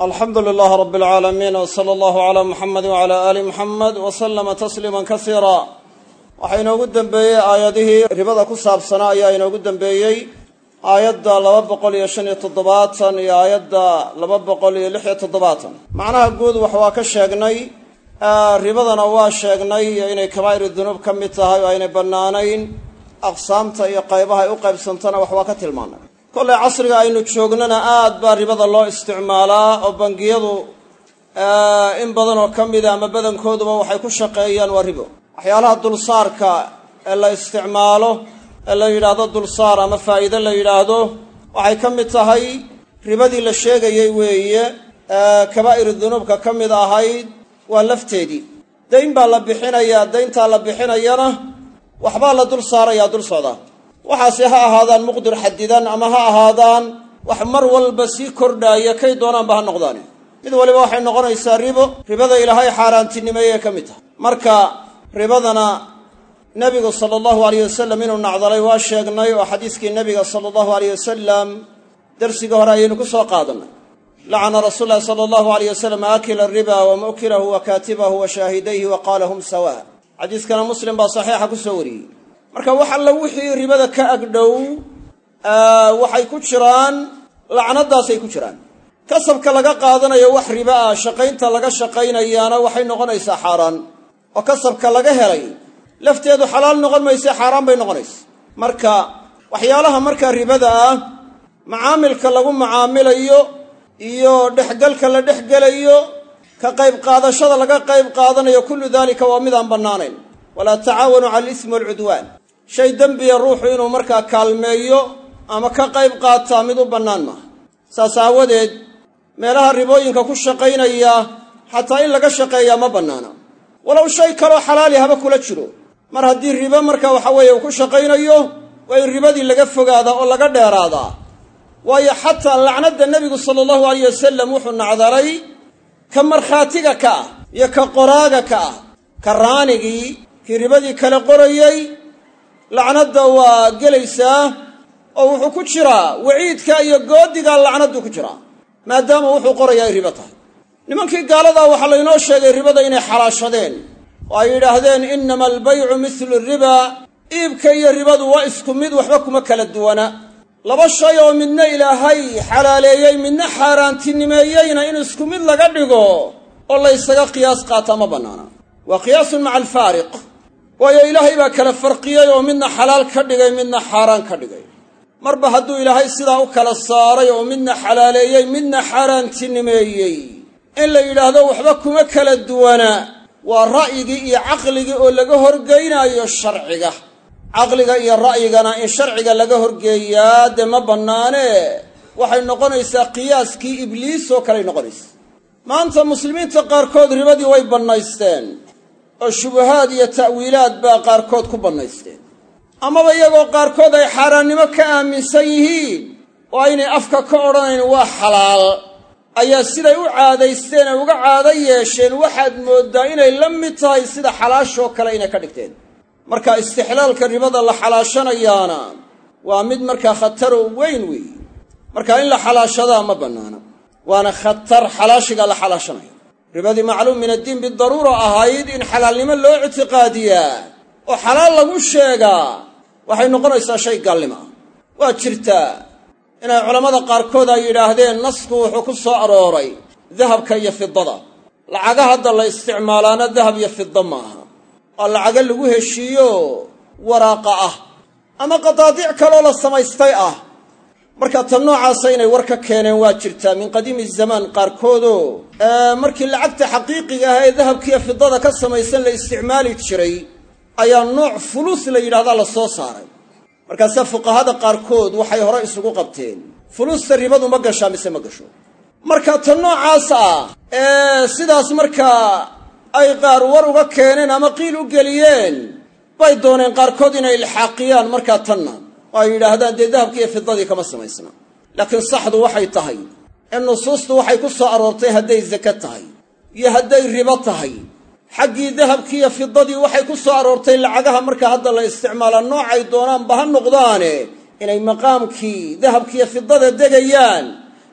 alxamdu lilaah rab اlcaalamiin wsala allahu calaa muxamedi wcala aali muxamed waslama tasliima kasiira waxaa inoogu dembeeyey aayadihii ribada ku saabsanaa ayaa inoogu dembeeyey aayadda 257 iyo aayadda 276 macnaha guud wax waa ka sheegnay ribadana waa sheegnay inay kabaa'ir dunuub ka mid tahay oo aynay bannaanayn aqsaamta iyo qaybaha ay u qaybsantana wax waa ka tilmaanay kollay casriga aynu joognana aad baa ribada loo isticmaalaa oo bangiyadu in badan oo ka mida ama badankooduba waxay ku shaqeeyaan waa ribo waxyaalaha dulsaarka ee la isticmaalo ee la yidhaahdo dulsaar ama faa'iido la yidhaahdo waxay ka mid tahay ribadii la sheegayey weeye kabaa'ir dunuubka ka mid ahayd waa lafteedii dayn baa la bixinayaa dayntaa la bixinayana waxbaa la dul saarayaa dul socdaa waxaase ha ahaadaan muqdir xadidan ama ha ahaadaan wax mar walba sii kordhaaya kay doonaanba ha noqdaane mid waliba waxay noqonaysaa ribada ilaahay xaaraantinimeeyey ka mid tahay marka ribadana nebigu sala allahu alayh wasalam inuu nacdalay waa sheegnay oo xadiiskii nebiga sala allahu alayh wasalam darsigii hore ayaynu ku soo qaadannay lacana rasuul llahi sala allahu alayh wasalam aakila ariba wa mu'kilahu wa kaatibahu wa shaahidayhi wa qaala hum sawa xadiiskana muslim baa saxiixa ku soo wariyey marka wax alla wixii ribada ka agdhow waxay ku jiraan lacnadaasay ku jiraan kasabka laga qaadanayo wax riba ah shaqaynta laga shaqaynayaana waxay noqonaysaa xaaraan oo kasabka laga helay lafteedu xalaal noqon maysa xaaraan bay noqonaysa marka waxyaalaha markaa ribada ah macaamilka lagu macaamilayo iyo dhexgalka la dhexgelayo ka qayb qaadashada laga qayb qaadanayo kullu daalika waa midaan bannaanayn walaa tacaawanu cala alismi waalcudwaan shay dembiya ruuxu inuu markaa kaalmeeyo ama ka qayb qaataa mid u bannaan maaha saas aawadeed meelaha ribooyinka ku shaqaynaya xataa in laga shaqeeyaa ma bannaana walow shay kaloo xalaali haba kula jiro mar haddii ribo marka waxa weeye uu ku shaqaynayo waa in ribadii laga fogaadaa oo laga dheeraadaa waayo xataa lacnadda nebigu sala allahu alayh wasalam wuxuu nacdalay ka markhaatiga ka ah iyo ka qoraaga ka ah ka raanigii kii ribadii kale qorayey lacnadda waa gelaysaa oo wuxuu ku jiraa waciidka iyo goodigaa lacnaddu ku jiraa maadaama wuxuu qorayaa ay ribo tahay nimankii gaaladaa waxaa laynoo sheegay ribada inay xalaashadeen oo ay yidhaahdeen innama albaycu mithlu riba iibka iyo ribadu waa isku mid waxba kuma kala duwana laba shay oo midna ilaahay xalaaleeyey midna xaaraantinimeeyeyna in isku mid laga dhigo oo laysaga qiyaas qaataa ma bannaana waa qiyaasun maca alfaariq waayo ilaahay baa kala farqiyey oo midna xalaal ka dhigay midna xaaraan ka dhigay marba hadduu ilaahay sidaa u kala saaray oo midna xalaaleeyey midna xaaraantinimeeyey in la yidhaahdo waxba kuma kala duwana waa ra'yigii iyo caqligii oo laga horgeynaayo sharciga caqliga iyo ra'yigana in sharciga laga horgeeyaa dee ma bannaane waxay noqonaysaa qiyaaskii ibliis oo kaley noqonaysa maanta muslimiinta qaarkood ribadii way bannaysteen oo shubahaad iyo ta'wiilaad baa qaarkood ku bannaysteen amaba iyagoo qaarkood ay xaaraannimo ka aaminsan yihiin oo aynay afka ka odhanayn waa xalaal ayaa siday u caadaysteen ay uga caado yeesheen waxaad mooddaa inay la mid tahay sida xalaashoo kale inay ka dhigteen marka istixlaalka ribada la xalaashanayaana waa mid markaa khataroo weyn weeye marka in la xalaashadaa ma bannaana waana khatar xalaashiga la xalaashanayo ribadii macluum min addiin bidaruura ahayd in xalaalnimo loo ictiqaadiyaa oo xalaal lagu sheegaa waxay noqonaysaa shay gaalnimo ah waa jirtaa inay culammada qaarkood ay yidhaahdeen nasku wuxuu ku soo arooray dahabka iyo fidada lacaga hadda la isticmaalaana dahab iyo fida maaha waa lacaga lagu heshiiyo waraaqa ah ama qadaadiic kaloo la samaystay ah marka tan noocaasa inay war ka keeneen waa jirtaa min qadiimi zamaan qaarkoodoo markii lacagta xaqiiqiga ah ee dahabkiiyo fidada ka samaysan la isticmaali jiray ayaa nooc fulus la yidhahdaa la soo saaray markaase fuqahada qaarkood waxay hore isugu qabteen fulusta ribadu ma gashaa mise ma gasho marka tan noocaas ah sidaas markaa ay qaar war uga keeneen ama qiil u geliyeen bay dooneen qaarkood inay ilxaaqiyaan markaa tanna oo ay yidhaahdaan dee dahabkiiyo fidadii kama samaysna laakiin saxdu waxay tahay in nusuustu waxay ku soo aroortay hadday zaka tahay iyo hadday ribo tahay xaggii dahabkiiyo fidadii waxay ku soo aroortay lacagaha marka hadda la isticmaalaa noocay doonaanba ha noqdaane inay maqaamkii dahabkiiyo fidada degayaan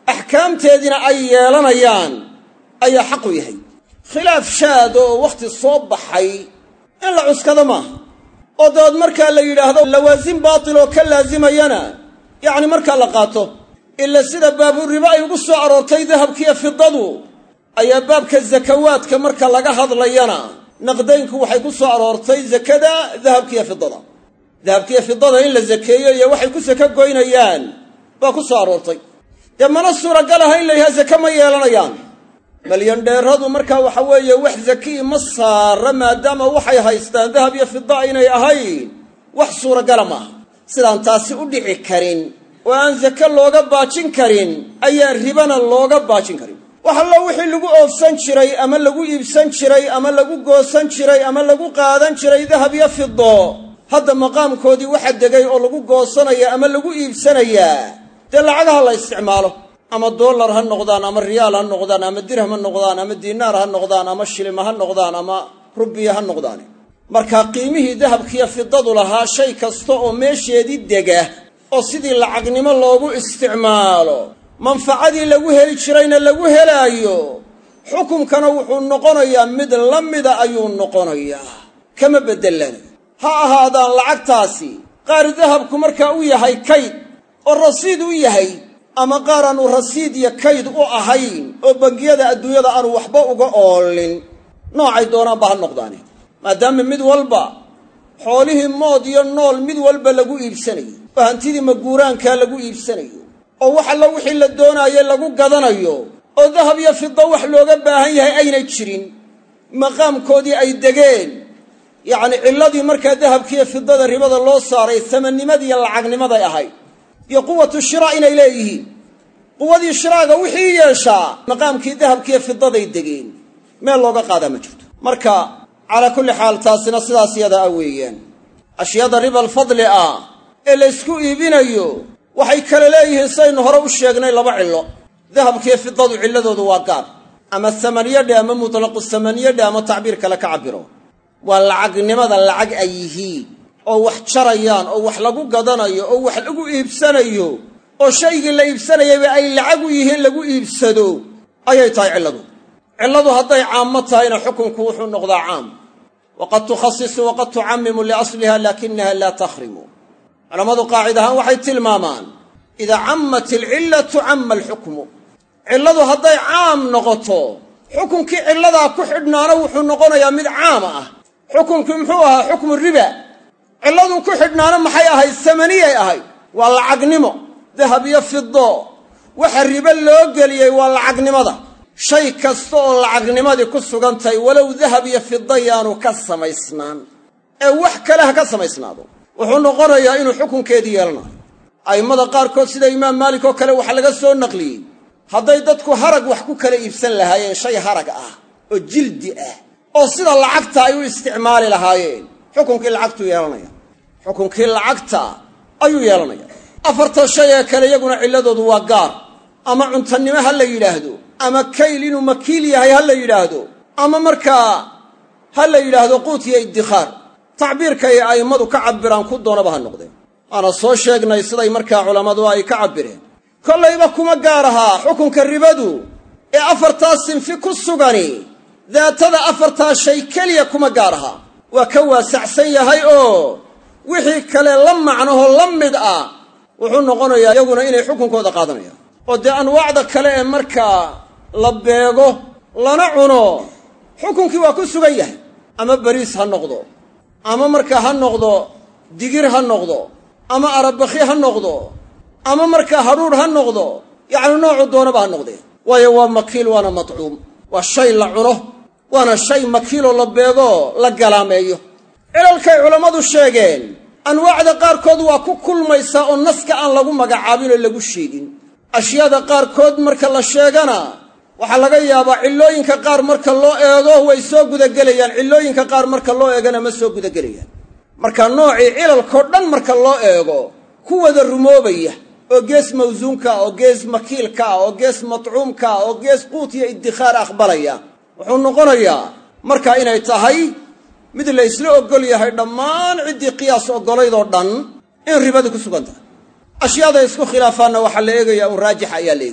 axkaamteediina ay yeelanayaan ayaa xaq u yahay. khilaaf shaad oo wakhti soo baxay in la cuskado maaha oo dabeed markaa la yidhaahdo lawaasim baatil oo ka laazimayana yacni markaa la qaato. ila sida baaburibo ay ugu soo aroortay dahabkiiyo fidadu ayaa baabka zakawaadka marka laga hadlayana naqdaynku waxay ku soo aroortay zakada dahabkiiyo fidada. dahabkiiyo fidada in la zakeeyo iyo waxay ku saka goynayaan baa ku soo aroortay. dee mana suuragal aha in la yidhaha zake ma yeelanayaan. malyandheeradu markaa waxa weeye wax zakii ma saara maadaama waxay haystaan dahab iyo fida inay ahayn wax suuragala maaha. sidaan taasi u dhici karin oo aan zake looga baajin karin ayaan ribana looga baajin karin. wax allo wixii lagu oofsan jiray ama lagu iibsan jiray ama lagu goosan jiray ama lagu qaadan jiray dahab iyo fido hadda maqaamkoodii waxa degay oo lagu goosanaya ama lagu iibsanayaa dee lacagaha la isticmaalo ama dollar ha noqdaan ama riyaal ha noqdaan ama dirham ha noqdaan ama diinaar ha noqdaan ama shilima ha noqdaan ama rubiya ha noqdaan. marka qiimihii dahabkiiyo fidadu lahaa shay kasta oo meesheedii dega oo sidii lacagnimo loogu isticmaalo manfacadii lagu heli jirayna lagu helaayo xukunkana wuxuu noqonayaa mid la mida ayuu noqonayaa kama bedelana. ha ahaadaan lacagtaasi qaar dahabku markaa u yahay kayd oo rasiid u yahay ama qaar aanu rasiid iyo kayd u ahayn oo bangiyada adduunyada aanu waxba uga oolin noocay doonaanba ha noqdaane maadaama mid walba xoolihii mood iyo nool mid walba lagu iibsanayo oo hantidii maguuraankaa lagu iibsanayo oo wax alla wixii la doonaaye lagu gadanayo oo dahab iyo fido wax looga baahan yahay aynay jirin maqaamkoodii ay degeen. yacni cilladii markaa dahabkiiyo fidada ribada loo saaray tamannimadiiyo lacagnimaday ahayd iyo quwatu shiraa inay leeyihiin. quwadii shiraaga wixii yeeshaa maqaamkii dahabkiiyo fidaday degeen meel looga qaadaa ma jirto. marka calaa kulli xaal taasina sidaas yada ah weeyaan. ashyaada riba alfadli ah ee la ysku iibinayo waxay kale leeyihiin saynu hore u sheegnay laba cillo. dahabkiiyo fidadu cilladoodu waa gaar ama samaniyadhe ama mutlaqu samaniyadhe ama tacbiir kale ka cabiro. waa lacagnimada lacag ay yihiin oo wax jarayaan oo wax lagu gadanayo oo wax lagu iibsanayo oo shaygii la iibsanayayba ay lacag u yihiin lagu iibsado ayay tahay cilladu. cilladu hadday caammo tahayna xukunku wuxuu noqdaa caam. waqad tukhasisu waqad tucammimu liasliha laakinaha laa takhrimu. culammadu qaacida ahaan waxay tilmaamaan idaa cammat alcillatu camma alxukmu. cilladu hadday caam noqoto xukunkii cilladaa ku xidhnaana wuxuu noqonayaa mid caama ah. xukunkii muxuu ahaa xukmu riba. cilladuu ku xidhnaana maxay ahayd? samaniyay ahayd, waa lacagnimo. dahab iyo fido waxa ribo loo geliyey waa lacagnimada. shay kasta oo lacagnimadii ku sugantahay walow dahab iyo fido yaanu ka samaysnaan ee wax kale ha ka samaysnaado wuxuu noqonayaa inuu xukunkeedii yeelanayo. a'immada qaarkood sida imaam maalik oo kale waxa laga soo naqliyey hadday dadku harag wax ku kala iibsan lahaayeen shay harag ah oo jildi ah oo sida lacagta ay u isticmaali lahaayeen xukunkii lacagtu yeelanaya. xukunkii lacagta ayuu yeelanaya. afarta shay ee kale iyaguna cilladoodu waa gaar. ama cuntannimo ha la yidhaahdo ama kayl inuu makiil yahay ha la yidhaahdo ama markaa ha la yidhaahdo quut iyo iddikhaar. tacbiirka ay a'immadu ka cabbiraan ku doonaba ha noqdeen. waana soo sheegnay siday markaa culammadu ay ka cabbireen. kollayba kuma gaar ahaa xukunka ribadu ee afartaa sinfi ku sugani daatada afartaa shay keliya kuma gaar ahaa. waa ka waasacsan yahay oo wixii kale la macnahoo la mid ah wuxuu noqonayaa iyaguna inay xukunkooda qaadanayaan. oo dee anwaacda kale ee markaa la beego lana cuno xukunkii waa ku sugan yahay. ama bariis ha noqdo ama markaa ha noqdo digir ha noqdo ama arabakhi ha noqdo ama markaa hadhuudh ha noqdo yacni noocu doonaba ha noqdee. waayo waa makiil waana matcuum. waa shay la cuno waana shay makiiloo la beego la galaameeyo. cilalkay culammadu sheegeen anwaacda qaarkood waa ku kulmaysaa oo naska aan lagu magacaabin oo lagu sheegin. ashyaada qaarkood marka la sheegana waxaa laga yaabaa cillooyinka qaar marka loo eego way soo gudagelayaan, cillooyinka qaar marka loo eegana ma soo gudagelayaan. marka noocii cilalkao dhan marka loo eego ku wada rumoobaya oo gees mawsuunka oo gees makiilka oo gees matcuumka oo gees quut iyo iddikhaar aqbalaya wuxuu noqonayaa marka inay tahay mid la isla ogol yahay dhammaan ciddii qiyaas ogolaydoo dhan in ribadu ku sugan tahay. ashyaada isku khilaafaanna waxaa la eegayaa un raajixa ayaa la eegaya.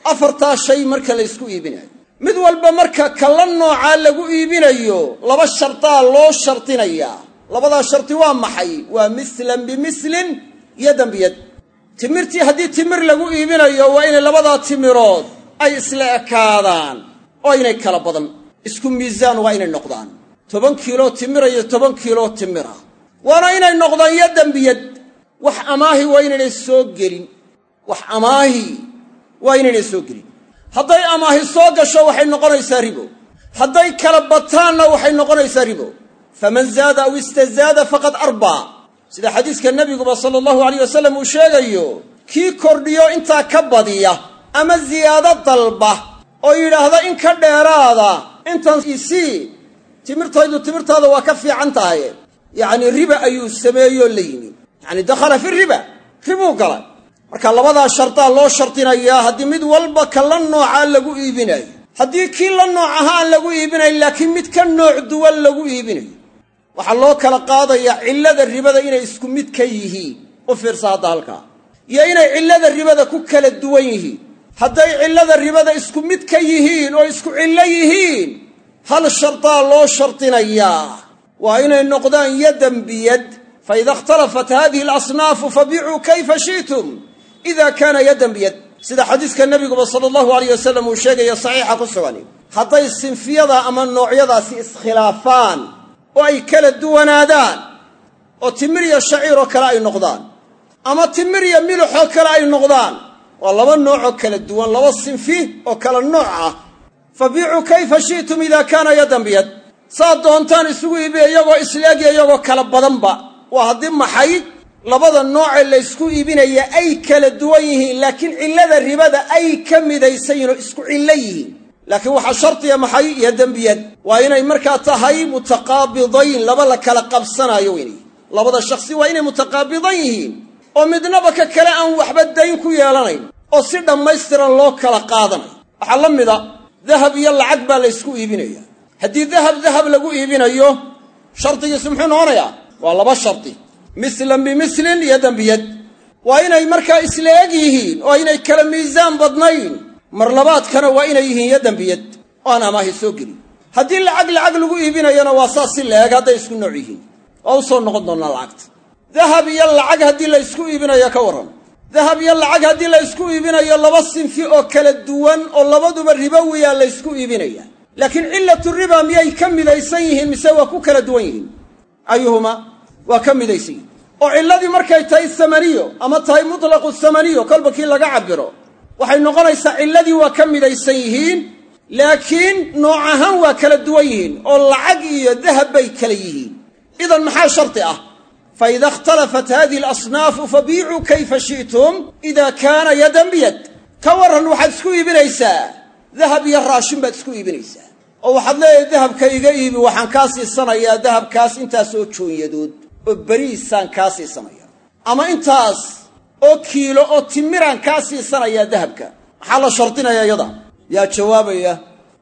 afartaa shay marka la isku iibinayo mid walba marka kala nooca lagu iibinayo laba shartaa loo shartinayaa labadaa sharti waa maxay waa mislan bimislin yadan biyad timirtii haddii timir lagu iibinayo waa inay labadaa timirood ay isla ekaadaan oo inay kala badan isku miisaan waa inay noqdaan 10 kiilo timir iyo 10 kiilo timira waana inay noqdaan yadan biyad wax amaahi waa inay soo gelin wax amaahi waa inay soo gelin hadday amaahi soo gasho waxay noqonaysaa ribo hadday kala bataanna waxay noqonaysaa ribo faman zaada aw istazaada faqad arba sida xadiiska nabiguba sallallahu alayhi wasallam uu sheegayo kii kordhiyo intaa ka badiya ama ziyaado dalba oo yiraahdo in ka dheeraada intan isii timirtaada waa ka fiican tahay yaani riba ayuu sameeyo leeyni yaani dakhala fi riba gala marka labadaa shartaa loo shartinayaa haddii mid walba kala nooca lagu iibinayo haddii kii la nooc ahaan lagu iibinayo laakiin mid ka nooc duwan lagu iibinayo waxaa loo kala qaadayaa cillada ribada inay isku mid ka yihiin u fiirsa hadda halkaa iyo inay cillada ribada ku kala duwan yihiin hadday cillada ribada isku mid ka yihiin oo isku cillo yihiin hal shartaa loo shartinayaa waa inay noqdaan yadan biyad fa ida ikhtalafat hadihi alasnaafu fabiicuu kayfa shi'tum ida kaana yadan biyad sida xadiiska nabiguba sallallahu alayhi wasallam uu sheegaya saxiixa ku sugan hadday sinfiyada ama noocyadaasi iskhilaafaan oo ay kala duwanaadaan oo timir iyo shaciir oo kale ay noqdaan ama timir iyo milix oo kale ay noqdaan waa laba nooc oo kala duwan laba sinfi oo kala nooc ah fabiicuu kayfa shi'tum ida kaana yadan biyad saa doontaan isugu iibiya iyagoo isleegya iyagoo kala badanba waa haddii maxay labada noocee la isku iibinaya ay kala duwan yihiin laakiin cillada ribada ay ka midaysan yihiin oo isku cillo yihiin laakiin waxaa shartiya maxay yadan biyad waa inay markaa tahay mutaqaabidayn laba la kala qabsanayo weynay labada shakhsi waa inay mutaqaabidan yihiin oo midnaba ka kale aan waxba dayn ku yeelanayn oo si dhammaystiran loo kala qaadanayo waxaa la mida dahab iyo lacag baa la isku iibinaya haddii dahab lagu iibinayo shartigiisu muxuu noqonayaa waa laba sharti mislan bimislin yadan biyad waa inay markaa isla eg yihiin oo inay kala miisaan badnayn mar labaadkana waa inay yihiin yadan biyad oo aan amaahi soo gelin haddii lacag lagu iibinayona waa saas si la eg hadday isku nooc yihiin waa u soo noqon doonaa lacagta dahab iyo lacag haddii la isku iibinayo ka warran dahab iyo lacag haddii la isku iibinayo laba sinfi oo kala duwan oo labaduba ribowiyaa la isku iibinaya laakiin cillatu riba miyay ka midaysan yihiin mise waa ku kala duwan yihiin ayuhuma waa ka midaysan yihiin oo cilladii markay tahay samaniyo ama tahay mutlaqu samaniyo kolba kii laga cabiro waxay noqonaysaa cilladii waa ka midaysan yihiin laakiin nooc ahaan waa kala duwan yihiin oo lacag iyo dahab bay kala yihiin idan maxaa sharti ah fa ida ikhtalafat hadihi alasnaafu fabiicuu kayfa shi'tum ida kaana yadan biyad ka warran waxaad isku iibinaysaa dahab iyo raashin baad isku iibinaysaa oo waxaad leedahay dahabka iga iibi waxaan kaa siisanayaa dahabkaas intaas oo joonyadood oo beriisaan kaa siisanaya ama intaas oo kiilo oo timiraan kaa siisanayaa dahabka maxaa la shardinayaa iyada yaa jawaabaya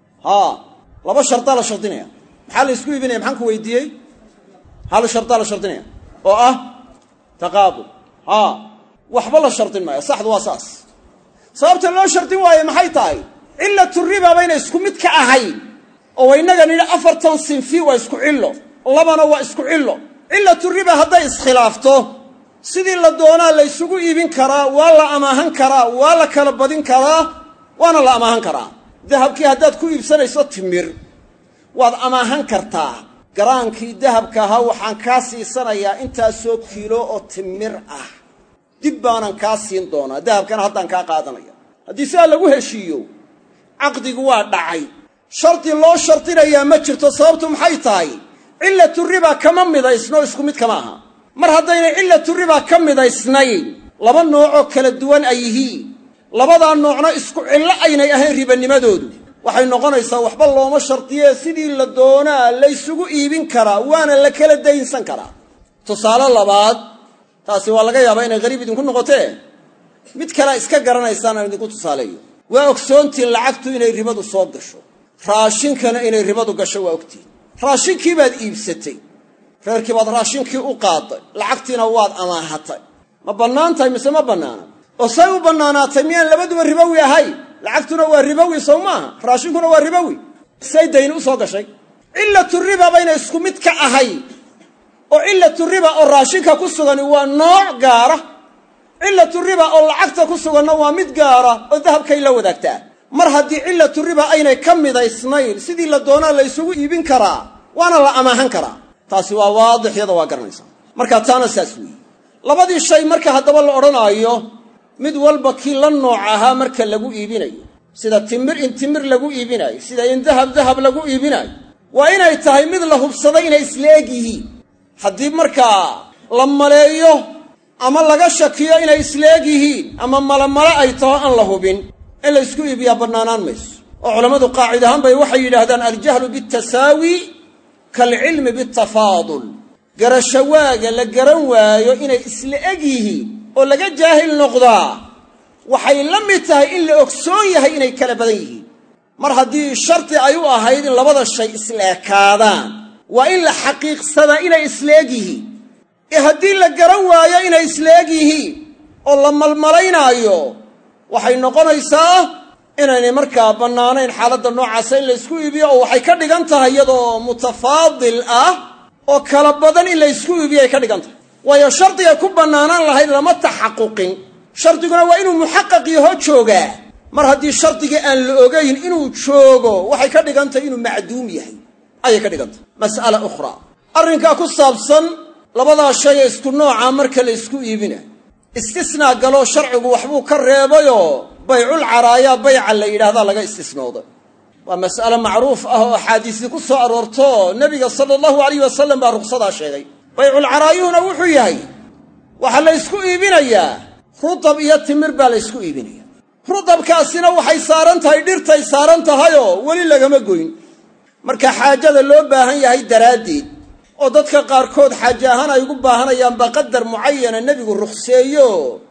laba shartaa la shardinaya maxaa la isku iibinaya maxaan ku weydiiyey hal shartaa la shardinaya oo ah taqaabul waxba la shardin maayo saxdu waa saas sababta loo shardin waayo maxay tahay cillatu riba bayna isku mid ka ahayn oo inaga nidhi 4 sinfi waa isku cillo labana waa isku cillo cillatu riba hadday iskhilaafto sidii la doonaa la isugu iibin karaa waa la amaahan karaa waa la kala badin karaa waana la amaahan karaa dahabkii haddaad ku iibsanayso timir waad amaahan kartaa garaankii dahabka ahaa waxaan kaa siisanayaa intaasoo kiilo oo timir ah dib baanan kaa siin doonaa dahabkana haddaan kaa qaadanaya haddii sidaa lagu heshiiyo caqdigu waa dhacay sharti loo shartinayaa ma jirto sababtu maxay tahay cillatu riba kama midaysno isku mid kama aha mar haddaynay cillatu riba ka midaysnayn laba noocoo kala duwan ay yihiin labadaa noocna isku cillo aynay ahayn ribanimadoodu waxay noqonaysaa waxba looma shartiyee sidii la doonaa la isugu iibin karaa waana la kala daynsan karaa tusaale labaad taasi waa laga yaabaa inay qariib idinku noqotee mid kale iska garanaysaan aan idinku tusaaleeyo waa ogsoontiin lacagtu inay ribadu soo gasho raashinkana inay ribadu gasho waa ogtiin raashinkii baad iibsatay reerkii baad raashinkii u qaaday lacagtiina waad amaahatay ma bannaan tahay mise ma bannaana oo say u bannaanaatay miyaan labaduba ribowi ahay lacagtuna waa ribowi soo maaha raashinkuna waa ribowi say dayn u soo gashay cillatu riba bayna isku mid ka ahay oo cillatu riba oo raashinka ku sugan waa nooc gaara cillatu riba oo lacagta ku suganna waa mid gaara oo dahabkay la wadaagtaa mar haddii cillatu riba aynay ka midaysnayn sidii la doonaa la isugu iibin karaa waana la amaahan karaa taasi waa waadix iyada waa garanaysaa marka taana saas weeye labadii shay marka haddaba la odhanaayo mid walba kii la nooc ahaa marka lagu iibinayo sida timir in timir lagu iibinayo sida in dahab lagu iibinayo waa inay tahay mid la hubsaday inay isla eg yihiin haddii markaa la maleeyo ama laga shakiyo inay isla eg yihiin ama malamale ay taho aan la hubin in la isku iibiyaa bannaanaan mayso oo culammadu qaacid ahaan bay waxay yidhaahdaan aljahlu bitasaawi kaalcilmi biatafaadul garasho waaga la garan waayo inay isla eg yihiin oo laga jaahil noqdaa waxay la mid tahay in la ogsoon yahay inay kala badan yihiin mar haddii sharti ay u ahayd in labada shay isla ekaadaan waa in la xaqiiqsadaa inay isla eg yihiin ee haddii la garan waayo inay isla eg yihiin oo la malmalaynaayo waxay noqonaysaa inaynay markaa bannaanayn xaaladda noocaasa in la isku iibiyo oo waxay ka dhigan tahay iyadoo mutafaadil ah oo kala badan in la isku iibiyo ay ka dhigan tahay waayo shardiga ku bannaanaan lahayd lama taxaquqin shardiguna waa inuu muxaqaq yaho joogaa mar haddii shardigii aan la ogayn inuu joogo waxay ka dhigan tahay inuu macduum yahay ayay ka dhigan tahay mas'ala ukhraa arrinkaa ku saabsan labadaa shay ee isku nooca marka la isku iibinayo istisnaa galoo sharcigu waxbuu ka reebayoo baycul caraaya bayca la yidhaahdaa laga istisnooday waa mas'ale macruuf ah oo axaadiisii ku soo aroorto nebiga sala allahu alayh wasalam baa ruqsadaa sheegay baycul caraayuhuna wuxuu yahay waxaa la isku iibinayaa rudab iyo timir baa la isku iibinaya rudabkaasina waxay saaran tahay dhirtay saaran tahayoo weli lagama goyn marka xaajada loo baahan yahay daraaddeed oo dadka qaarkood xaaje ahaan ay ugu baahanayaanba qadar mucayana nebigu ruqseeyo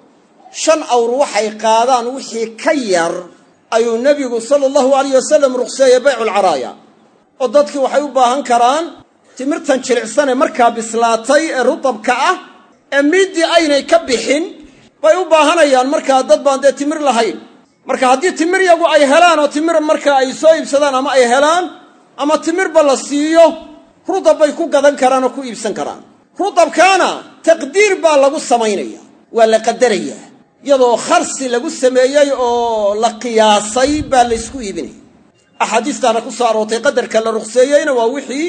5 awr waxay qaadaan wixii ka yar ayuu nebigu sala allahu alayh wasalam ruqseeyey baycul caraaya oo dadkii waxay u baahan karaan timirtan jilicsanee markaa bislaatay ee rudabka ah ee miiddii aynay ka bixin bay u baahanayaan markaa dad baan dee timir lahayn marka haddii timir yagu ay helaan oo timir markaa ay soo iibsadaan ama ay helaan ama timirba la siiyo rudab bay ku gadan karaan oo ku iibsan karaan rudabkaana taqdiir baa lagu samaynaya waa la qadarayaa iyadoo kharsi lagu sameeyey oo la qiyaasay baa la isku iibinaya axaadiistaana ku soo aroortay qadarka la ruqseeyeyna waa wixii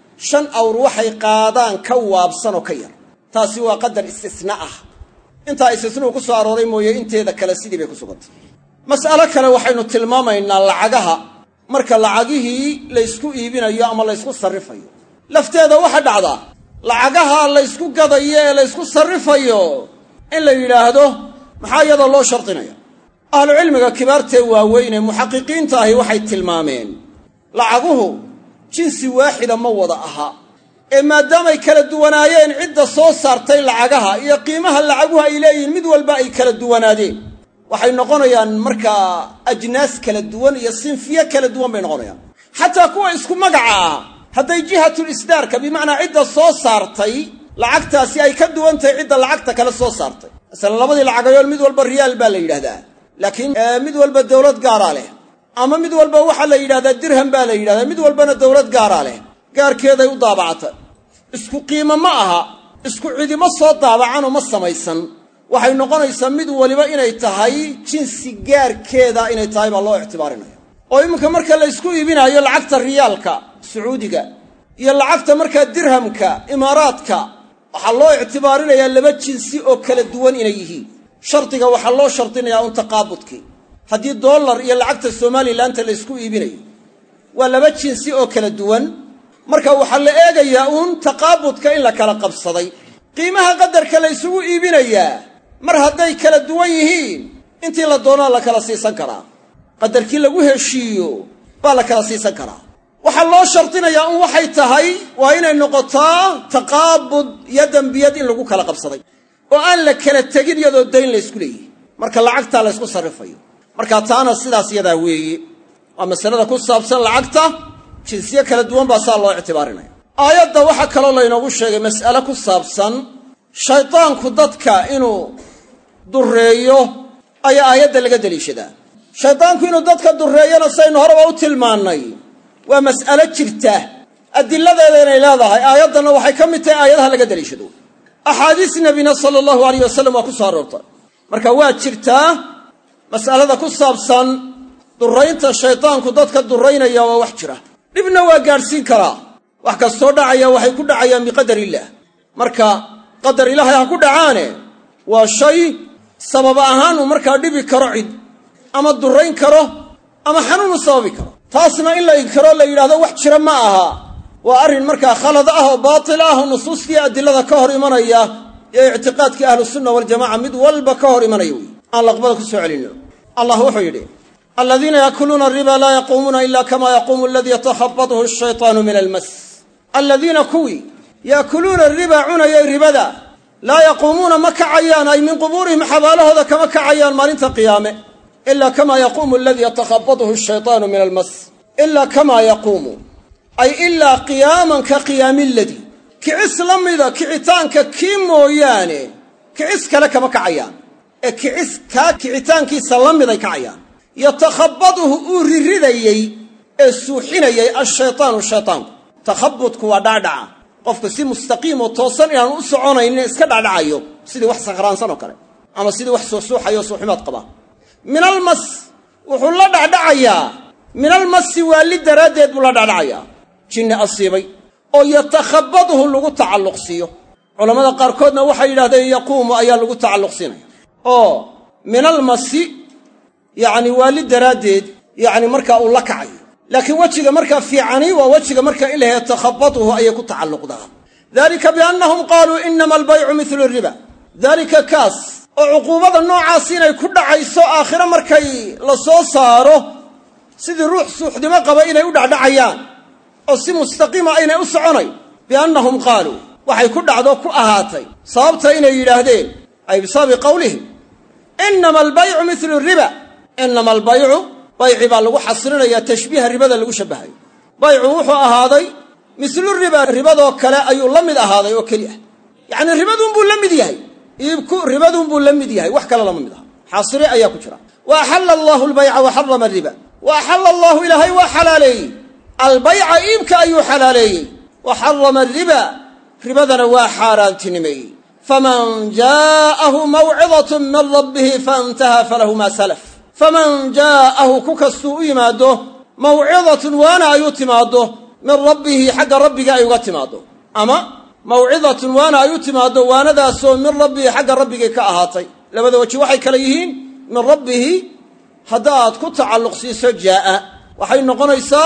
5 awr waxay qaadaan ka waabsan oo ka yar taasi waa qadar istisna ah intaa istisnuu ku soo arooray mooye inteeda kale sidii bay ku sugantay mas'alo kale waxaynu tilmaamaynaa lacagaha marka lacagihii la isku iibinayo ama la isku sarrifayo lafteeda waxa dhacda lacagaha la isku gadayo ee la isku sarrifayo in la yidhaahdo maxaa iyada loo shardinaya ahlu cilmiga kibaartee waaweyn ee muxaqiqiinta ahi waxay tilmaameen lacaguhu jinsi waaxida ma wada aha ee maadaamay kala duwanaayeen cidda soo saartay lacagaha iyo qiimaha lacaguhu ay leeyihiin mid walba ay kala duwanaadeen waxay noqonayaan markaa ajnaas kala duwan iyo sinfiye kala duwan bay noqonayaan xataa kuwa isku magaca ah hadday jihatul isdaarka bimacnaa cidda soo saartay lacagtaasi ay ka duwan tahay cidda lacagta kale soo saartay masalan labadii lacagayool mid walba riyaal baa la yidhahdaa laakiin mid walba dawlad gaaraa leh ama mid walba waxaa la yidhahdaa dirham baa la yidhahdaa mid walbana dawlad gaaraa leh gaarkeeday u daabacatay isku qiimo ma aha isku cidimo soo daabacanoo ma samaysan waxay noqonaysaa mid waliba inay tahay jinsi gaarkeeda inay tahay baa loo ictibaarinaya oo iminka marka la isku iibinaayo lacagta riyaalka sacuudiga iyo lacagta markaa dirhamka imaaraadka waxaa loo ictibaarinayaa 2 jinsi oo kala duwan inay yihiin shardiga waxaa loo shardinayaa un taqaabudkii haddii dollar iyo lacagta somalilaanta la isku iibinayo waa 2 jinsi oo kala duwan marka waxaa la eegayaa uun taqaabudka in la kala qabsaday qiimaha qadarka la isugu iibinayaa mar hadday kala duwan yihiin intii la doonaa la kala siisan karaa qadarkii lagu heshiiyo baa la kala siisan karaa waxaa loo shardinayaa un waxay tahay waa inay noqotaa taqaabud yadan biyad in lagu kala qabsaday oo aan la kala tegin iyadoo dayn la isku leeyahay marka lacagtaa la isku sarrifayo marka taana sidaas yadaa weeye waa masalada ku saabsan lacagta jinsiye kala duwan baa saa loo ictibaarinaya aayadda waxaa kaloo laynoogu sheegay mas'ale ku saabsan shaydaanku dadka inuu dureeyo ayaa aayadda laga deliishadaa shaydaanku inuu dadka dureeyana saynu horeba u tilmaannay waa mas'alo jirta adiladeeda inay leedahay aayaddana waxay ka mid tahay aayadaha laga daliishado axaadiis nabina sala allahu alayh wasalam waa ku soo aroortay marka waa jirtaa mas'alada ku saabsan duraynta shaydaanku dadka duraynaya waa wax jira dhibna waa gaadhsiin karaa wax kastoo dhacaya waxay ku dhacayaan biqadar illaah marka qadar ilaahay ha ku dhacaane waa shay sabab ahaan uu markaa dhibi karo cid ama durayn karo ama xanuun u sababi karo taasna in la inkaro la yidhaahdo wax jira ma aha waa arrin markaa khalad ah oo baatil ah oo nusuustii adilada ka hor imanaya iyo ictiqaadkii ahlusunna waljamaca mid walba ka hor imanaya wey aan laqbada ku soo celinno allah wuxuu yidhi aladiina yaakuluuna ariba laa yaquumuuna ila kama yaquumu aladii yatakhabatuhu ashaytaanu min almas aladiina kuwii yaakuluuna ariba cunayay ribada laa yaquumuuna ma kacayaan ay min qubuurihim xabaalahooda kama kacayaan maalinta qiyaame ila kama yaquumu aladii yatakhabatuhu ashaytaanu min almas ila kama yaquumu ay ilaa qiyaaman ka qiyaami ladii kicis la mida kicitaanka kii mooyaane kicis kale kama kacayaan ee kicis kaa kicitaankiisa la miday kacayaan yatakhabaduhu uu riridayey ee suuxinayay ashaytaanu shaytaanku takhabudku waa dhacdhaca qofku si mustaqiim oo toosan inaanu u soconaynin iska dhacdhacayo sidii wax sakhraansan oo kale ama sidii wax suuxsuuxayo suuximaad qaba min almas wuxuu la dhacdhacayaa min almasi waali daraaddeed buu la dhacdhacayaa jinni asiibay oo yatakhabaduhu lagu tacalluqsiiyo culammada qaarkoodna waxay yidhahdeen yaquumu ayaa lagu tacalluqsiinaya oo min almasi yacni waali daraaddeed yacni markaa uu la kacayo laakiin wejiga markaa fiicani waa wejiga markaa ilaah yatakhabaduhu ayay ku tacalluqdaa dalika biannahum qaaluu inama albaycu midlu riba dalika kaas oo cuquubada noocaas inay ku dhacayso aakhiro markay la soo saaro sidii ruux suuxdimo qaba inay u dhacdhacayaan oo si mustaqiima aynay u soconayn biannahum qaaluu waxay ku dhacdo ku ahaatay sababta inay yidhaahdeen ay bisababi qowlihim inama albaycu midlu riba inama albaycu bayci baa lagu xasilinayaa tashbiiha ribada lagu shabbahayo baycu wuxuu ahaaday mislu riba ribadoo kale ayuu la mid ahaaday oo keli ah yacnii ribaduunbuu la mid yahay iibku ribaduunbuu la mid yahay wax kale lama mid aha xaasire ayaa ku jira wa axalla allaahu albayca wa xarama ariba wa axalla allaahu ilaahay waa xalaaleeyey albayca iibka ayuu xalaaleeyey wa xarama ariba ribadana waa xaaraantinimeeyey faman jaa'ahu mawcidatun min rabbihi faintaha falahu maa salaf faman jaa'ahu ku kastuu u yimaado mawcidatun waana ay u timaaddo min rabbihi xagga rabbiga ay uga timaaddo ama mawcidatun waana ay u timaaddo waanadaasoo min rabbihi xagga rabbigay ka ahaatay labada weji waxay kale yihiin min rabbihi haddaad ku tacalluq siiso jaa'a waxay noqonaysaa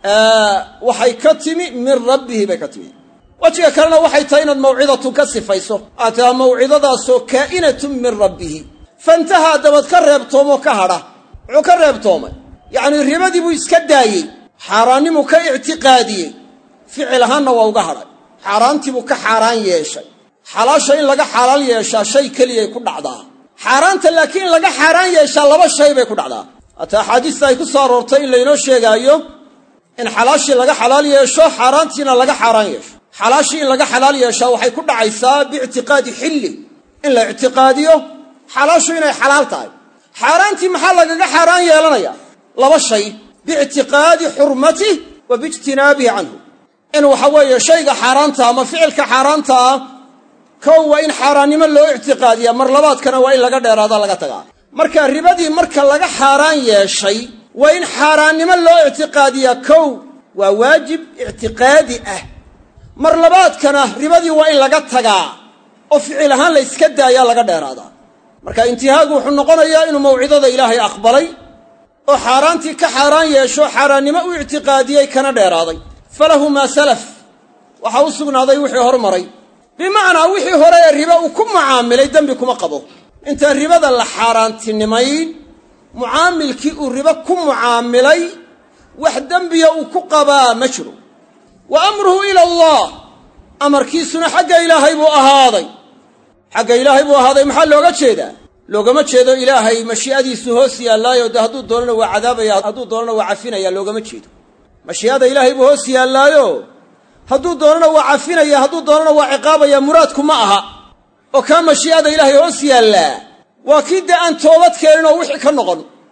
waxay ka timi min rabbihi bay ka timi wejiga kalena waxay tahay inaad mawcidatun ka sifayso aad taha mawcidadaasoo kaa'inatun min rabbihi fantahaa dabad ka reebtoomoo ka hadha wuxuu ka reebtoomay yacnii ribadii buu iska daayey xaaraannimuu ka ictiqaadiyey ficil ahaanna waa uga hadhay xaaraantii buu ka xaaraan yeeshay xalaasha in laga xalaal yeeshaa shay keliyay ku dhacdaa xaaraanta laakiin in laga xaaraan yeeshaa laba shay bay ku dhacdaa hata axaadiista ay ku soo aroortay in laynoo sheegaayo in xalaashii laga xalaal yeesho xaaraantiina laga xaaraan yeesho xalaashii in laga xalaal yeeshaa waxay ku dhacaysaa biictiqaadi xilli in la ictiqaadiyo xalaashu inay xalaal tahay xaaraantii maxaa lagaga xaaraan yeelanayaa laba shay biictiqaadi xurmatih wa biijtinaabihi canhu in waxa weeye shayga xaaraanta ama ficilka xaaraanta ah kow waa in xaaraannimo loo ictiqaadiyaa mar labaadkana waa in laga dheeraada laga tagaa marka ribadii marka laga xaaraan yeeshay waa in xaaraannimo loo ictiqaadiyaa kow waa waajib ictiqaadi ah mar labaadkana ribadii waa in laga tagaa oo ficil ahaan la yska daayaa laga dheeraadaa marka intihaagu wuxuu noqonayaa inuu mawcidada ilaahay aqbalay oo xaaraantii ka xaaraan yeesho xaaraannimo u ictiqaadiyey kana dheeraaday falahu maa salaf waxaa u sugnaaday wixii hormaray bimacnaa wixii hore ee riba uu ku mucaamilay dembi kuma qabo intaan ribada la xaaraantinimayn mucaamilkii uu ribo ku mucaamilay wax dembiya uu ku qabaa ma jiro wa amruhu ila allah amarkiisuna xagga ilaahay buu ahaaday xagga ilaahay buu ahaaday maxaa looga jeedaa loogama jeedo ilaahay mashii'adiisu hoos yaallaayo dee hadduu doonana waa cadaabaya hadduu doonana waa cafinaya loogama jeedo mashii'ada ilaahay buu hoos yaallaayo hadduu doonana waa cafinaya hadduu doonana waa ciqaabaya muraadku ma aha oo kaa mashii'ada ilaahay hoos yaallaa waa kii dee aan toobad keenin oo wixii ka noqon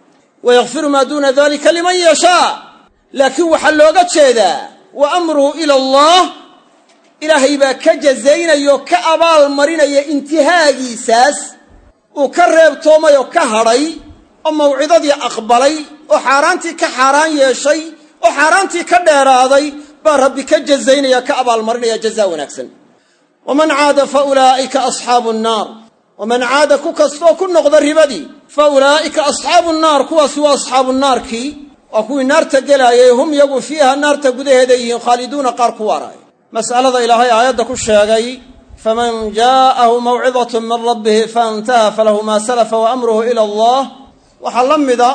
wayakfiru maa duuna dalika liman yashaa laakiin waxaa looga jeedaa wa amruhu ila allah ilaahay baa ka jazaynaya oo ka abaal marinaya intihaagiisaas uu ka reebtoomay oo ka hadhay oo mawcidadii aqbalay oo xaaraantii ka xaaraan yeeshay oo xaaraantii ka dheeraaday baa rabbi ka jazaynaya ka abaalmarinaya jazaa wanaagsan waman caada fa ulaa'ika asxaabu nnaar waman caada ku kastoo ku noqda ribadii fa ulaa'ika asxaabu nnaar kuwaasi waa asxaabu naarkii waa kuwii naarta gelaayay hum yagu fiiha naarta gudaheeda yihiin khaaliduuna qaar ku waaraaya mas'alada ilaahay aayadda ku sheegay faman jaa'ahu mawcidatun min rabbihi faintaha falahu maa salafa wa amruhu ila allah waxaa la mida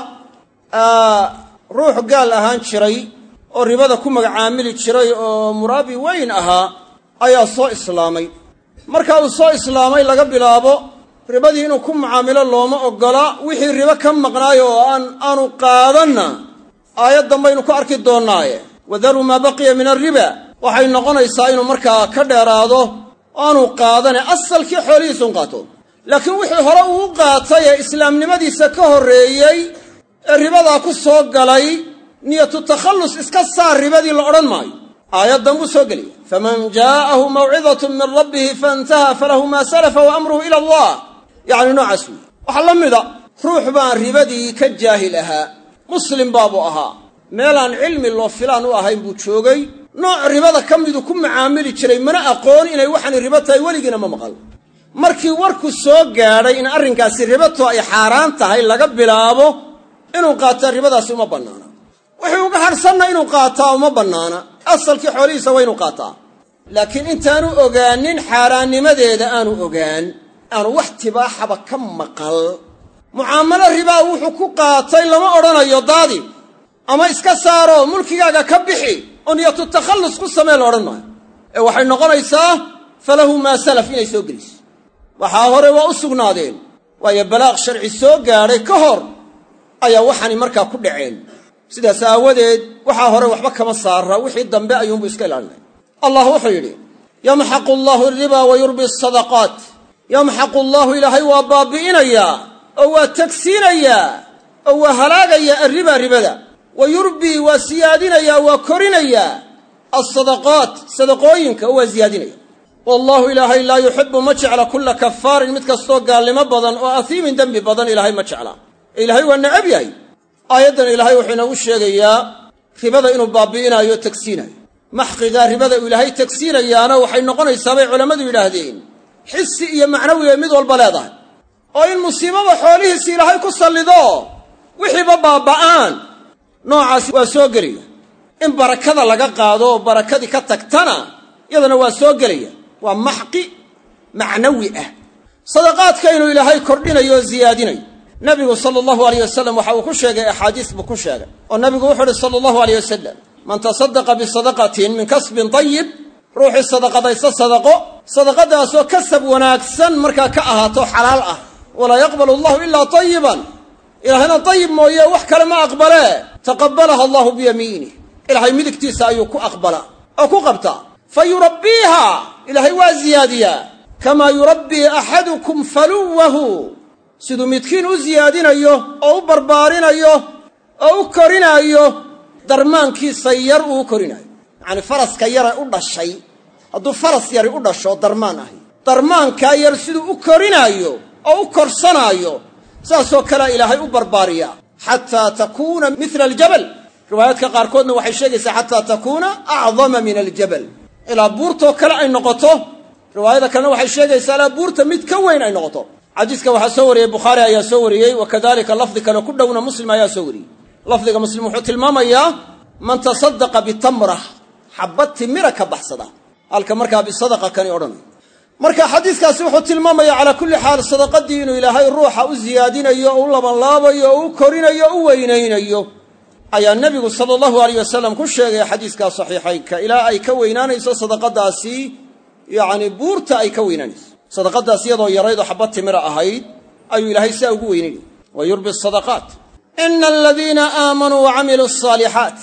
ruux gaal ahaan jiray oo ribada ku magacaamili jiray oo muraabi weyn ahaa ayaa soo islaamay marka uu soo islaamay laga bilaabo ribadii inuu ku mucaamilo looma ogola wixii ribo ka maqnaayo oo aanu qaadanna aayaddan baynu ku arki doonnaaye wadaruu maa baqiya min arriba waxay noqonaysaa inuu markaa ka dheeraado aanu qaadane asalkii xoolihiisuun qaato laakiin wixii hore uu u qaatay ee islaamnimadiisa ka horreeyey ee ribadaa ku soo galay niyatu takhallus iska saar ribadii la odhan maayo aayaddan buu soo gelaya faman jaa'ahu mawcidatun min rabbihi faintaha falahu maa salafa wa amruhu ila allah yacni noocaas weeye waxaa la mida ruux baan ribadii ka jaahil ahaa muslim baabuu ahaa meelaan cilmi loo filaan u ahayn buu joogay nooc ribada ka miduu ku macaamili jiray mana aqoon inay waxaani ribo tahay weligiina ma maqal markii warku soo gaadhay in arrinkaasi ribato ay xaaraan tahay laga bilaabo inuu qaataa ribadaasi uma bannaana wuxuu uga hadhsanna inuu qaataa uma bannaana asalkii xoolihiisa waa inuu qaataa laakiin intaanu ogaanin xaaraannimadeeda aanu ogaan aanu wax tibaaxaba ka maqal mucaamalo ribaa wuxuu ku qaatay lama odhanayo daadi ama iska saaro mulkigaaga ka bixi oo niyatu takhallus ku samee la odhan maayo ee waxay noqonaysaa falahu maa salaf inay soo geliso waxaa hore waa u sugnaadeen waayo balaaq sharci soo gaadhay ka hor ayaa waxaani markaa ku dhaceen sidaas aawadeed waxaa hore waxba kama saara wixii dambe ayuunbu iska ilaalinaya allah wuxuu yidhi yamxaqu allahu alriba wa yurbi asadaqaat yamxaqu allahu ilaahay waa baabi'inayaa oo waa tagsiinayaa oo waa halaagayaa arriba ribada wa yurbii waa siyaadinayaa waa korinayaa alsadaqaat sadaqooyinka oo waa siyaadinaya wallahu ilaahay laa yuxibu ma jecla kulla kafaarin mid kastoo gaalnimo badan oo ahiimin dembi badan ilaahay ma jecla ilaahay waa necab yahay aayaddan ilaahay wuxuu inoogu sheegayaa ribada inuu baabi'inaayo o tagsiinayo maxqigaa ribada uu ilaahay tagsiinayaana waxay noqonaysaa bay culammadu yidhaahdeen xisi iyo macnawiga mid walba leedahay oo in musiibada xoolihiisi ilaahay ku sallido wixiiba baaba'aan noocaasi waa soo gelaya in barakada laga qaado oo barakadii ka tagtana iyadana waa soo gelaya waa maxqi macnawi ah sadaqaadka inuu ilaahay kordhinayo oo siyaadinayo nabigu sala allahu alayh wasalam waxa uu ku sheegay axaadiis buu ku sheegay oo nabigu wuxuu uhi sala allahu alayh wasalam man tasadaqa bisadaqatin min kasbin tayib ruuxii sadaqadaysa sadaqadaasoo kasab wanaagsan markaa ka ahaato xalaal ah walaa yaqbalu allahu ilaa tayiban ilaahayna tayib mooye wax kale ma aqbalee taqabbalaha allahu biyamiinih ilaahay midigtiisa ayuu ku aqbala oo ku qabtaa fa yurabbiiha ilaahay waa siyaadiyaa kamaa yurabbii axadukum faluwahu siduu midkiin u siyaadinayo oo u barbaarinayo oo u korinaayo darmaankiisa yar uu korinaayo yacni faraska yare u dhashay hadduu faras yari u dhasho darmaan ahi darmaankaa yar siduu u korinaayo oo u korsanaayo saasoo kalea ilaahay u barbaariyaa xataa takuuna mila aljabal riwaayaadka qaarkoodna waxay sheegaysaa xataa takuuna acdama min aljabal ilaa buurtoo kale ay noqoto riwaayada kalena waxay sheegaysaa ilaa buurta mid ka weyn ay noqoto xadiiska waxaa soo wariyey bukhaari ayaa soo wariyey wa kadalika lafdi kale ku dhowna muslim ayaa soo wariyey lafdiga muslim wuxuu tilmaamayaa man tasadaqa bitamrah xabad timira ka baxsada halka markaa bisadaqa kani odhanayo marka xadiiskaasi wuxuu tilmaamayaa calaa kulli xaal sadaqadii inuu ilaahay ruuxa u siyaadinayo oo u labanlaabayo oo u korinayo o u weynaynayo ayaa nebigu sala allahu alayh wasalam ku sheegay xadiiskaa saxiixaynka ilaa ay ka weynaanayso sadaqadaasi yacni buurta ay ka weynaanayso sadaqadaas iyadoo yaraydoo xabad timira ahayd ayuu ilaahay sidaa ugu weynayay wa yurbi asadaqaat ina aladiina aamanuu wacamiluu asaalixaat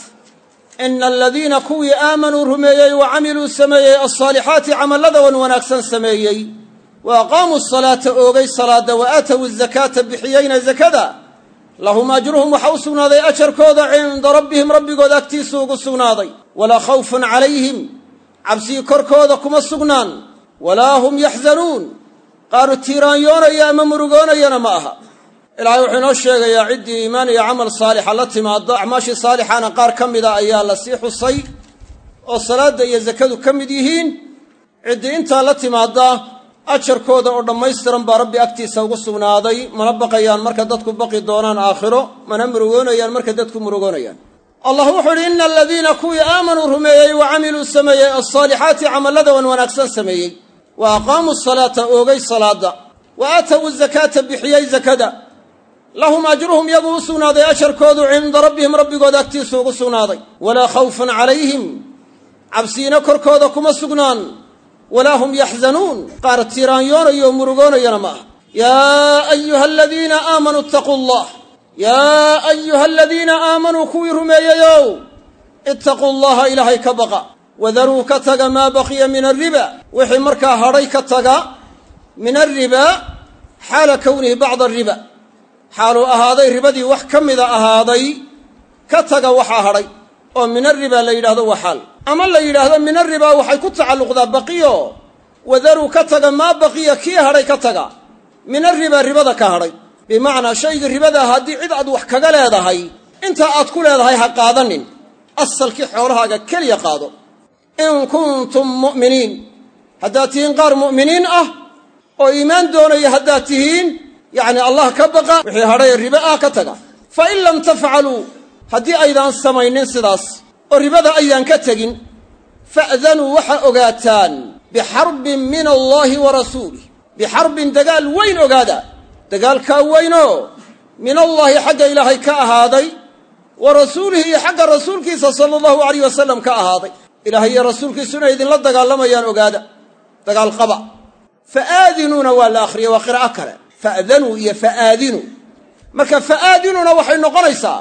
ina aladiina kuwii aamanuu rumeeyey wa camiluu sameeyey alsaalixaati camallada wan wanaagsan sameeyey wa aqaamuu salaata oogay salaadda wa aatow azakaata bixiyeyna zakada lahum ajruhum waxa u sugnaaday ajarkooda cinda rabbihim rabbigooda agtiisa ugu sugnaaday walaa khawfun calayhim cabsii korkooda kuma sugnaan walaa hum yaxzanuun qaaru tiiraanyoonaya ama murugoonayana ma aha ilaahay wuxuu inoo sheegayaa ciddii iimaan iyo camal saalixa la timaado acmaashii saalixaana qaar ka mida ayaa la sii xusay oo salaadda iyo sakadu ka mid yihiin ciddii intaa la timaada ajarkooda oo dhammaystiran baa rabbi agtiisa ugu sugnaaday mana baqayaan marka dadku baqi doonaan aakhiro mana murugoonayaan marka dadku murugoonayaan allah wuxuu idhi ina aladiina kuwii aamanuu rumeeyey wa camiluu sameeyey alsaalixaati camallada wan wanaagsan sameeyey wa aqaamuu salaata oogay salaadda wa aatawu zakaata bixiyey zakada lahum ajruhum yaguu u sugnaaday ajarkoodu cinda rabbihim rabbigooda agtiisa ugu sugnaaday walaa khawfun calayhim cabsiina korkooda kuma sugnaan walaa hum yaxzanuun qaar tiiraanyoonayo murugoonayana ma aha yaa ayuha aladiina aamanuu ittaquu allah yaa ayuha aladiina aamanuu kuwii rumeeyeyow ittaquu allaha ilaahay ka baqa wadaruu ka taga maa baqiya min alriba wixii markaa hadhay ka taga min alriba xaala kownihi bacda alriba xaaluu ahaaday ribadii wax ka mida ahaaday ka taga waxaa hadhay oo min alriba la yidhahdo waa xaal ama la yidhaahdo min alriba waxay ku tacalluqdaa baqiyo wadaruu ka taga maa baqiya kii hadhay ka taga min alriba ribada ka hadhay bimacnaa shaygii ribadaa haddii cid aad wax kaga leedahay intaa aad ku leedahay ha qaadanin asalkii xoolahaaga keliya qaado in kuntum mu'miniin haddaad tihiin qaar mu'miniin ah oo iimaan doonaya haddaad tihiin yacni allah ka baqa wixii hadhay riba ah ka taga fa in lam tafcaluu haddii aydaan samaynin sidaas oo ribada aydaan ka tegin fa'danuu waxa ogaataan bixarbin min allaahi wa rasuulih bixarbin dagaal weyn ogaada dagaalkaa weynoo min allaahi xagga ilaahay ka ahaaday wa rasuulihi iyo xagga rasuulkiisa sala allahu alayh wasalam ka ahaaday ilaahay iyo rasuulkiisu inay idinla dagaalamayaan ogaada dagaal qaba fa'aadinuuna waa la akhriyay waa qiraa'o kale fa'danuu iyo fa'aadinuu marka fa'aadinuuna waxay noqonaysaa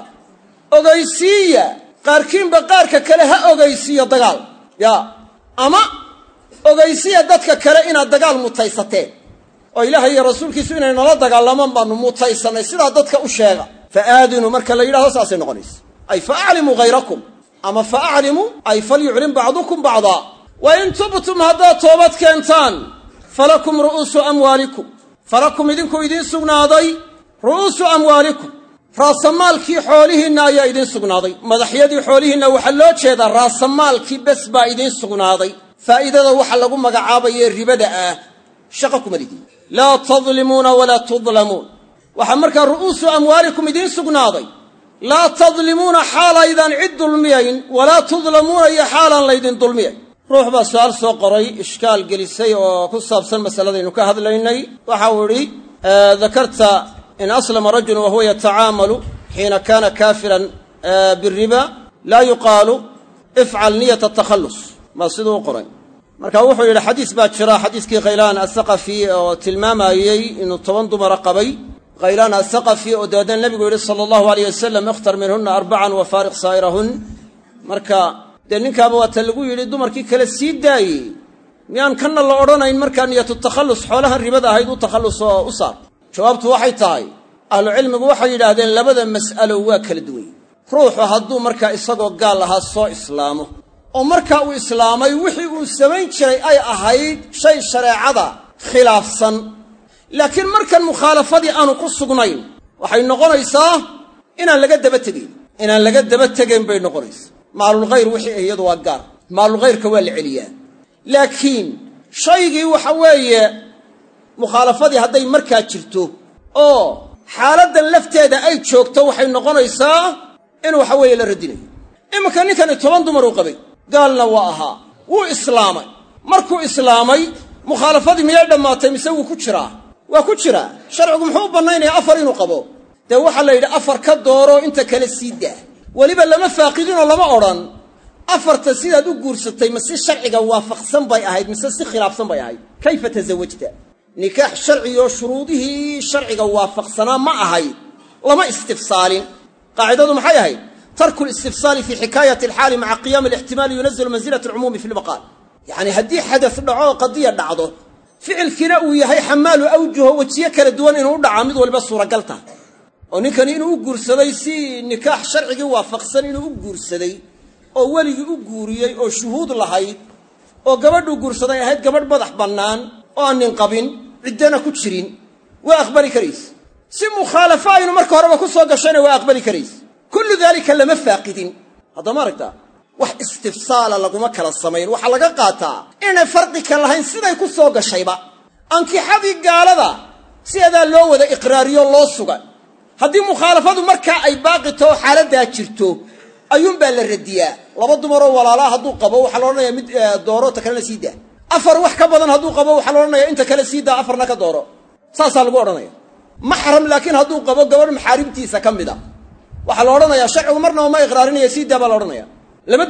ogaysiiya qaarkiinba qaarka kale ha ogaysiiyo dagaal yaa ama ogaysiiya dadka kale inaad dagaal mutaysateen oo ilaahay iyo rasuulkiisu inay nala dagaalamaan baanu mutaysannay sidaa dadka u sheega fa'aadinuu marka la yidhahdo saasay noqonaysa ay faaclimuu hayrakum ama faaclimuu ay falyuclim bacdukum bacdaa wa in tubtum haddaad toobad keentaan falakum ru'uusu amwaalikum falakum idinku idiin sugnaaday ru'uusu amwaalikum raasamaalkii xoolihiinna ayaa idiin sugnaaday madaxyadii xoolihiinna waxaa loo jeedaa raasamaalkii bes baa idiin sugnaaday faa'iidada waxa lagu magacaabaye ribada ah shaqo kuma lidin laa tadlimuuna walaa tudlamuun waxaa markaa ru'uusu amwaalikum idiin sugnaaday laa tadlimuuna xaalaydaan cid dulmiyayn walaa tudlamuuna iyo xaalaan laydin dulmiyayn ruux baa su'aal soo qoray ishkaal gelisay oo ku saabsan masaladaynu ka hadlaynay waxa uu idhi dakarta in aslama rajulu wahuwa yatacaamalu xiina kaana kaafiran biriba laa yuqaalu ifcal niyata atakhallus maa siduu u qoray marka wuxuu yidhi xadiis baa jira xadiiskii khaylaan asaqafi oo tilmaamayey inuu 10 dumara qabay khaylaan asaqafi oo dabeedna nebigu yidhi sala allahu alayh wasalam ikhtar minhunna 4 wa faariq saa'irahun marka dee ninkaaba waata lagu yidhi dumarkii kale sii daayey miyaan kanna la odhanayn markaa niyatu takhallus xoolahan ribada ahayd u takhallus oo u saar jawaabtu waxay tahay ahlucilmigu waxay yidhaahdeen labada mas'alo waa kala duwan ruuxu hadduu markaa isagoo gaal ahaa soo islaamo oo markaa uu islaamay wixii uu samayn jiray ay ahayd shay shareecada khilaafsan laakiin markan mukhaalafadii aanu ku sugnayn waxay noqonaysaa inaan laga daba tegayn bay noqonaysaa maalulkhayr wixii iyadu waa gaar maalulkhayrka waa la celiyaa laakiin shaygii waxa weeye mukhaalafadii hadday markaa jirto oo xaaladdan lafteeda ay joogto waxay noqonaysaa in waxa weeye la radinayo iminka ninkani 10 dumar uu qabay gaalna waa ahaa wuu islaamay markuu islaamay mukhaalafadii miyay dhammaatay mise wuu ku jiraa waa ku jiraa sharcigu muxuu u bannaynayaa 4 inuu qabo dee waxaa la yidhi 4 ka dooro inta kale sii daa weliba lama faaqidinoo lama odhan 4 sidaad u guursatay ma si sharciga waafaqsan bay ahayd mise si khilaafsan bay ahayd kayfa tasawajta nikaax sharci oo shuruudihii sharciga waafaqsanaa ma ahayd lama istifsaalin qaacidadu maxay ahayd tarku al-istifsaali fi xikaayati al-xaali maca qiyaam al-ihtimaal yunazzilu manzilata al-umuumi fi al-maqaal yani haddii xadath dhaco qadiya dhacdo ficilkiina uu yahay xamaalu awjuho wajiyo kala duwan inuu dhaca mid walba suuragal tahay oo ninkani inuu u guursaday si nikaax sharcigii waafaqsan inuu u guursaday oo weligii u guuriyey oo shuhuud lahayd oo gabadhu guursaday ahayd gabadh madax bannaan oo aan nin qabin ciddana ku jirin waa aqbali karaysa si mukhaalafa aynu marka horeba ku soo gashayna waa aqbali karaysa kullu daalika lama faaqidin haddama aragtaa wax istifsaala laguma kala samayn waxaa laga qaataa inay farqi ka lahayn siday ku soo gashayba ankixadii gaalada sideedaa loo wada iqraariyo loo sugan haddii mukhaalafadu markaa ay baaqi taho xaaladdaa jirto ayuunbaa la radiyaa laba dumaroo walaalaa hadduu qabo waxaa la odhanayaa mid dooro ta kalena sii daa afar wax ka badan hadduu qabo waxaa la odhanayaa inta kale sii daa afarna ka dooro saasaa lagu odhanaya maxram laakiin hadduu qabo gabadh maxaarimtiisa ka mid a waxaa la odhanayaa sharcigu marnaba ma iqraarinaya sii daa baa la odhanaya lama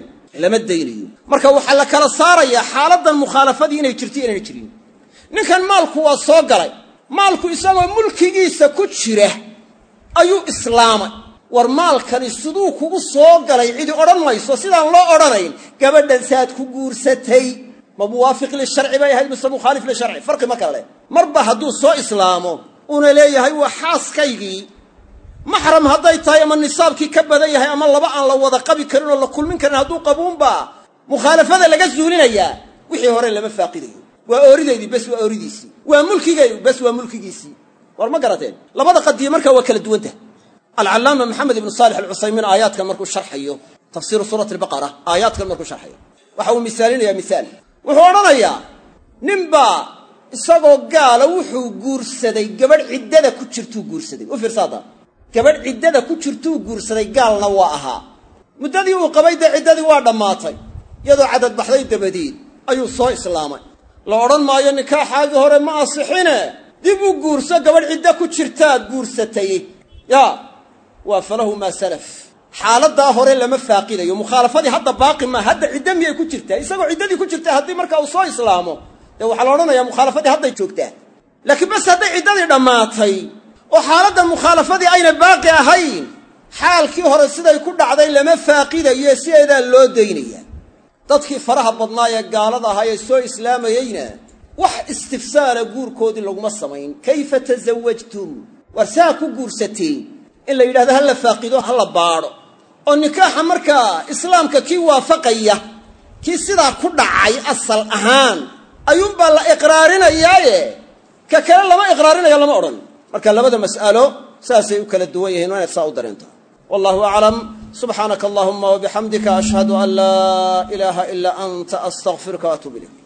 daynayo marka waxaa la kala saarayaa xaaladan mukhaalafadii inay jirto inayna jirin ninkan maalku waa soo galay maalku isagoo mulkigiisa ku jira ayuu islaamay war maalkani siduu kugu soo galay cidi odhan mayso sidaan loo odhanayn gabadhan saad ku guursatay ma muwaafiq lisharci bay ahayd mise mukhaalif lisharci farqi ma kala leh marba hadduu soo islaamo una leeyahay waa xaaskaygii maxram hadday tahay ama nisaabkii ka badan yahay ama laba aan la wada qabi karin oo la kulmin karin hadduu qabuunba mukhaalafada laga zuulinayaa wixii hore lama faaqidayo waa oorideedii bes waa ooridiisii waa mulkigeedu bes waa mulkigiisii war ma garateen labada qadiye markaa waa kala duwanta alcallaama maxamed ibnu saalix alcusaymiin aayaadkan markuu sharxayo tafsiiru suurati albaqara aayaadkan markuu sharxayo waxa uu misaalinayaa misaal wuxuu odhanayaa ninbaa isagoo gaala wuxuu guursaday gabadh ciddada ku jirtuu guursaday u fiirsaada gabadh ciddada ku jirtuu guursaday gaalna waa ahaa muddadii uu qabay dee ciddadii waa dhammaatay iyadoo cadad baxday dabadeed ayuu soo islaamay la odhan maayo nikaaxaagii hore ma asixine dib u guurso gabadh ciddo ku jirtaad guursatay yaa waa falahu maa salaf xaaladdaa hore lama faaqidayo mukhaalafadii hadda baaqi maa hadda ciddo miyay ku jirtaa isagoo ciddadii ku jirtaa haddii markaa uu soo islaamo dee waxaa la odhanayaa mukhaalafadii hadday joogtaa laakiin bas hadday ciddadii dhammaatay oo xaaladdan mukhaalafadii ayna baaqi ahayn xaalkii hore siday ku dhacday lama faaqidayo sideedaa loo daynaya dadkii faraha badnaa ee gaalada ahaa ee soo islaamayeyna wax istifsaala guurkoodii laguma samayn kayfa tasawajtum war saa ku guursateen in la yidhahdo ha la faaqido ha la baadho oo nikaaxa markaa islaamka kii waafaqaya kii sidaa ku dhacay asal ahaan ayuunbaa la iqraarinayaaye ka kale lama iqraarinayo lama odhan marka labada mas'alo saasay u kala duwan yihiin waa inaad saa u dareento wallahu aclam subxaanaka allahuma wabixamdika ashhadu an laa ilaaha ilaa anta astaghfiruka waatuub ilayk